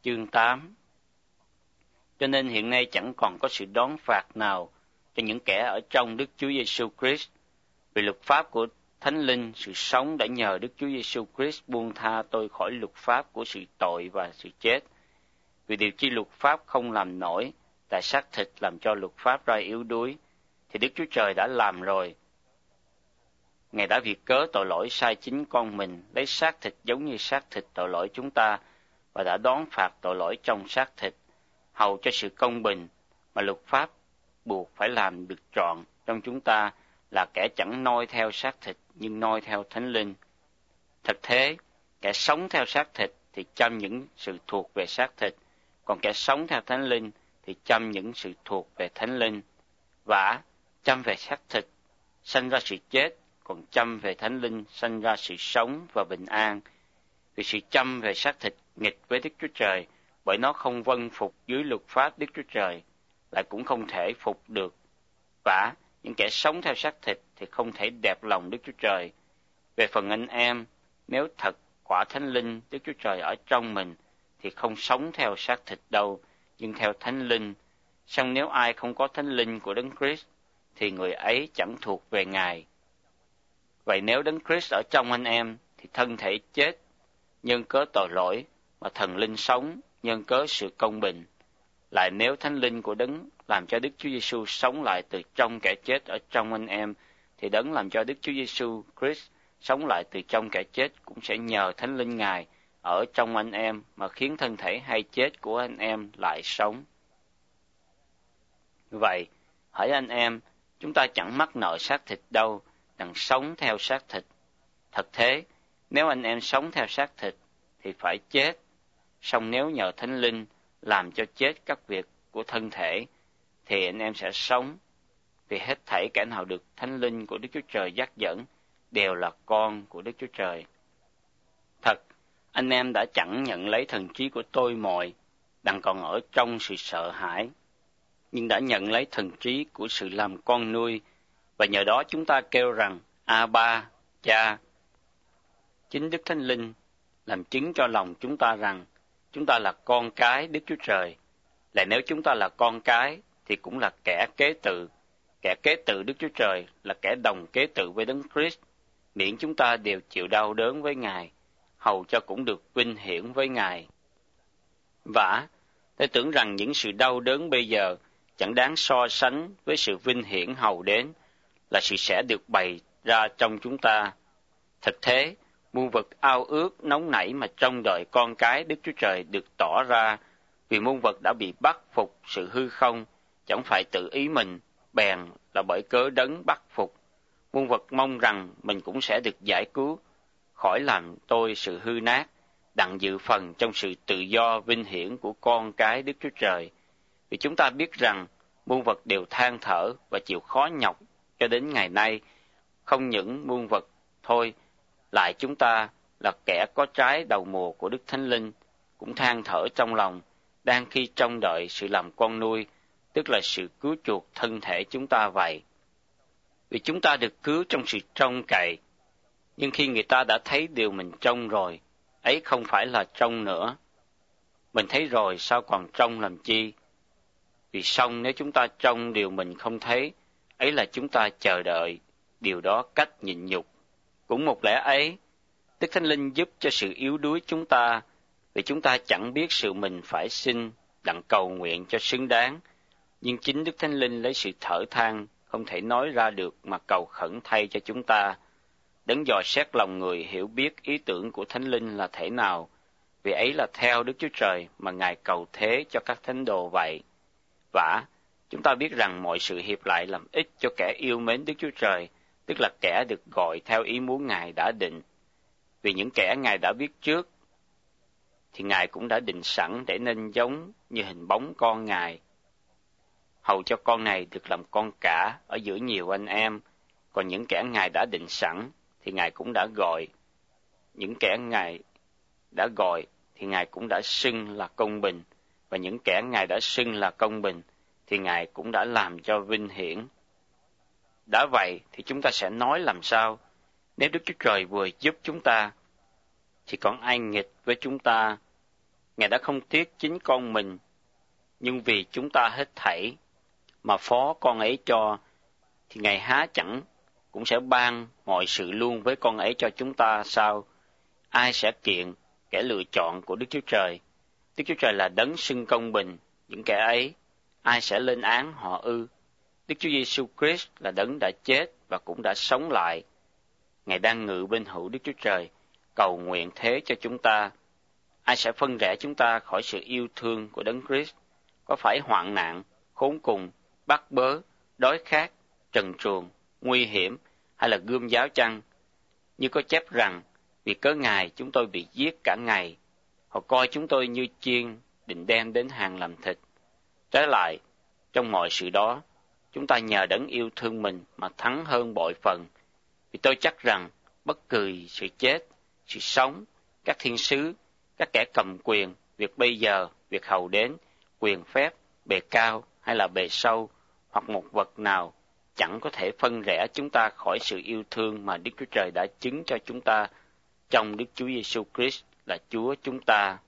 chương 8. Cho nên hiện nay chẳng còn có sự đón phạt nào cho những kẻ ở trong Đức Chúa Giêsu Christ. Vì luật pháp của Thánh Linh, sự sống đã nhờ Đức Chúa Giêsu Christ buông tha tôi khỏi luật pháp của sự tội và sự chết. Vì điều chi luật pháp không làm nổi, tại xác thịt làm cho luật pháp ra yếu đuối, thì Đức Chúa Trời đã làm rồi. Ngài đã vì cớ tội lỗi sai chính con mình, lấy xác thịt giống như xác thịt tội lỗi chúng ta, và đã đón phạt tội lỗi trong xác thịt, hầu cho sự công bình mà luật pháp buộc phải làm được trọn trong chúng ta, là kẻ chẳng noi theo xác thịt nhưng noi theo Thánh Linh. Thật thế, kẻ sống theo xác thịt thì chăm những sự thuộc về xác thịt, còn kẻ sống theo Thánh Linh thì chăm những sự thuộc về Thánh Linh. Và chăm về xác thịt sanh ra sự chết, còn chăm về Thánh Linh sanh ra sự sống và bình an. Vì sự chăm về xác thịt nghịch với Đức Chúa Trời, bởi nó không vâng phục dưới luật pháp Đức Chúa Trời, lại cũng không thể phục được. Và những kẻ sống theo xác thịt thì không thể đẹp lòng Đức Chúa Trời. Về phần anh em, nếu thật quả Thánh Linh Đức Chúa Trời ở trong mình, thì không sống theo xác thịt đâu, nhưng theo Thánh Linh. Song nếu ai không có Thánh Linh của Đấng Christ, thì người ấy chẳng thuộc về Ngài. Vậy nếu Đấng Christ ở trong anh em, thì thân thể chết nhân cớ tội lỗi, mà thần linh sống nhân cớ sự công bình. Lại nếu Thánh Linh của Đấng làm cho Đức Chúa Giêsu sống lại từ trong kẻ chết ở trong anh em, thì Đấng làm cho Đức Chúa Giêsu Christ sống lại từ trong kẻ chết cũng sẽ nhờ Thánh Linh Ngài ở trong anh em mà khiến thân thể hay chết của anh em lại sống. Vậy, hỡi anh em, chúng ta chẳng mắc nợ xác thịt đâu, đặng sống theo xác thịt. Thật thế, nếu anh em sống theo xác thịt thì phải chết, song nếu nhờ Thánh Linh làm cho chết các việc của thân thể, thì anh em sẽ sống. Vì hết thảy kẻ nào được Thánh Linh của Đức Chúa Trời dắt dẫn đều là con của Đức Chúa Trời. Thật, anh em đã chẳng nhận lấy thần trí của tôi mồi, đặng còn ở trong sự sợ hãi, nhưng đã nhận lấy thần trí của sự làm con nuôi, và nhờ đó chúng ta kêu rằng, Abba, Cha. Chính Đức Thánh Linh làm chứng cho lòng chúng ta rằng chúng ta là con cái Đức Chúa Trời. Lại nếu chúng ta là con cái thì cũng là kẻ kế tự. Kẻ kế tự Đức Chúa Trời là kẻ đồng kế tự với Đấng Christ, miễn chúng ta đều chịu đau đớn với Ngài, hầu cho cũng được vinh hiển với Ngài. Vả, tôi tưởng rằng những sự đau đớn bây giờ chẳng đáng so sánh với sự vinh hiển hầu đến, là sự sẽ được bày ra trong chúng ta. Thật thế, muôn vật ao ước nóng nảy mà trong đời con cái Đức Chúa Trời được tỏ ra, vì muôn vật đã bị bắt phục sự hư không, chẳng phải tự ý mình, bèn là bởi cớ Đấng bắt phục. Muôn vật mong rằng mình cũng sẽ được giải cứu, khỏi làm tôi sự hư nát, đặng dự phần trong sự tự do vinh hiển của con cái Đức Chúa Trời. Vì chúng ta biết rằng muôn vật đều than thở và chịu khó nhọc cho đến ngày nay, không những muôn vật thôi, lại chúng ta là kẻ có trái đầu mùa của Đức Thánh Linh, cũng than thở trong lòng, đang khi trông đợi sự làm con nuôi, tức là sự cứu chuộc thân thể chúng ta vậy. Vì chúng ta được cứu trong sự trông cậy, nhưng khi người ta đã thấy điều mình trông rồi, ấy không phải là trông nữa. Mình thấy rồi sao còn trông làm chi? Vì xong nếu chúng ta trông điều mình không thấy, ấy là chúng ta chờ đợi điều đó cách nhịn nhục. Cũng một lẽ ấy, Đức Thánh Linh giúp cho sự yếu đuối chúng ta, vì chúng ta chẳng biết sự mình phải xin, đặng cầu nguyện cho xứng đáng, nhưng chính Đức Thánh Linh lấy sự thở than không thể nói ra được mà cầu khẩn thay cho chúng ta. Đấng dò xét lòng người hiểu biết ý tưởng của Thánh Linh là thế nào, vì ấy là theo Đức Chúa Trời mà Ngài cầu thế cho các thánh đồ vậy. Vả, chúng ta biết rằng mọi sự hiệp lại làm ích cho kẻ yêu mến Đức Chúa Trời, tức là kẻ được gọi theo ý muốn Ngài đã định. Vì những kẻ Ngài đã biết trước, thì Ngài cũng đã định sẵn để nên giống như hình bóng con Ngài, hầu cho con này được làm con cả ở giữa nhiều anh em. Còn những kẻ Ngài đã định sẵn, thì Ngài cũng đã gọi. Những kẻ Ngài đã gọi, thì Ngài cũng đã xưng là công bình. Và những kẻ Ngài đã xưng là công bình, thì Ngài cũng đã làm cho vinh hiển. Đã vậy, thì chúng ta sẽ nói làm sao? Nếu Đức Chúa Trời vừa giúp chúng ta, thì còn ai nghịch với chúng ta? Ngài đã không tiếc chính con mình, nhưng vì chúng ta hết thảy mà phó con ấy cho, thì Ngài há chẳng cũng sẽ ban mọi sự luôn với con ấy cho chúng ta sao? Ai sẽ kiện kẻ lựa chọn của Đức Chúa Trời? Đức Chúa Trời là đấng xưng công bình những kẻ ấy. Ai sẽ lên án họ ư? Đức Chúa Giêsu Christ là đấng đã chết và cũng đã sống lại. Ngài đang ngự bên hữu Đức Chúa Trời, cầu nguyện thế cho chúng ta. Ai sẽ phân rẽ chúng ta khỏi sự yêu thương của đấng Christ? Có phải hoạn nạn, khốn cùng, bắt bớ, đói khát, trần truồng, nguy hiểm hay là gươm giáo chăng? Như có chép rằng, vì cớ Ngài chúng tôi bị giết cả ngày. Họ coi chúng tôi như chiên, định đem đến hàng làm thịt. Trái lại, trong mọi sự đó, chúng ta nhờ đấng yêu thương mình mà thắng hơn bội phần. Vì tôi chắc rằng, bất kỳ sự chết, sự sống, các thiên sứ, các kẻ cầm quyền, việc bây giờ, việc hầu đến, quyền phép, bề cao hay là bề sâu, hoặc một vật nào, chẳng có thể phân rẽ chúng ta khỏi sự yêu thương mà Đức Chúa Trời đã chứng cho chúng ta trong Đức Chúa Giêsu Christ là Chúa chúng ta.